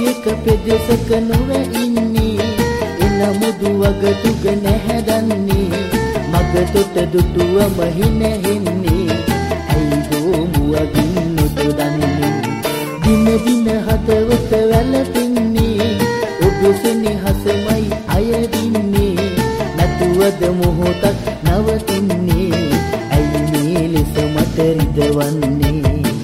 එක පෙදෙසක නොවේ ඉන්නේ එනමුදු වගතුග නැහැදන්නේ මග තොට දුටුවම හිනහෙන්නේ ඇයිදෝ මුවගින් නොදොදන්නේ දින දින හදවත වැළපෙන්නේ ඔබසෙනි හසමයි අයදින්නේ නැතුවද මොහොතක් නවතින්නේ ඇයි මේ ලෙස මට රිදවන්නේ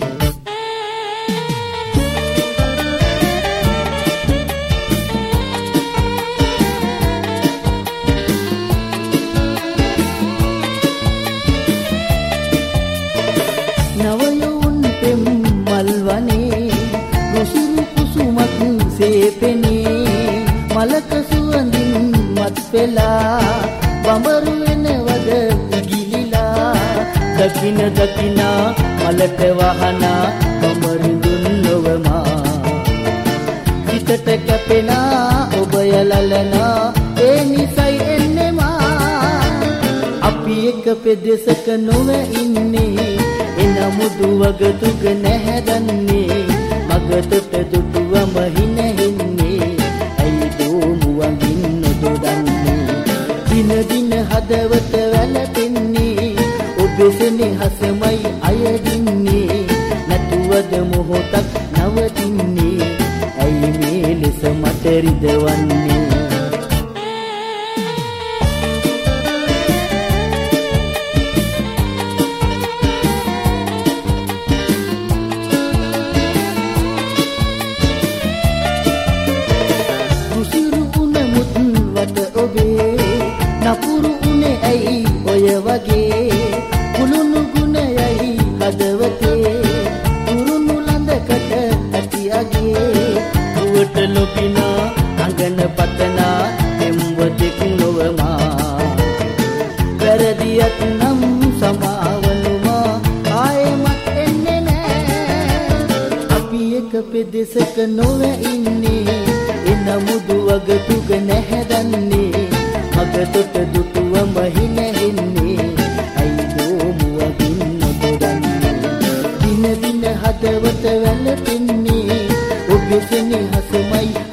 නවයොන් පෙම් මල්වනේ රුසිරු කුසුමක් සේපෙනේ මලක සුවඳින් මත් වෙලා බඹරු වෙනවද ගිලිලා දකින දකිනා මලට වහනා බඹරිඳුන් නොවමා හිතට කැපෙනා ඔබ යලලනා ඒ නිසයි එන්නේ මා අපි එක පෙදෙසක නොවේ ඉන්නේ එනමුදු වගතුග නැහැදන්නේ මග තොට දුටුවම හිනහෙන්නේ ඇයිදෝ මුවගින් නොදොදන්නේ දින දින හදවත වැළපෙන්නේ ඔබසෙනි හසමයි අයදින්නේ නැතුවද මොහොතක් නවතින්නේ ඇයි මේ ලෙස මට රිදවන්නේ නපුරු උනේ ඇයි ඔය වගේ කුළුණු ගුණයයි හදවතේ උරුණු ලඳකට ඇතියගේ උවට ලොකිනා අඟන පතනා එම්වතෙක් නොවමා වැරදියක් නම් සමාවනුමා ආයෙමත් එන්නේ නෑ අපි එක පෙදෙසක නොවේ ඉන්නේ එනමුදු වගතුග නැහැදන්නේ මග තොට දුටුවම හිනහෙන්නේ ඇයිදෝ මුවගින් නොදොදන්නේ දින දින හදවත වැළපෙන්නේ ඔබසෙනි හසමයි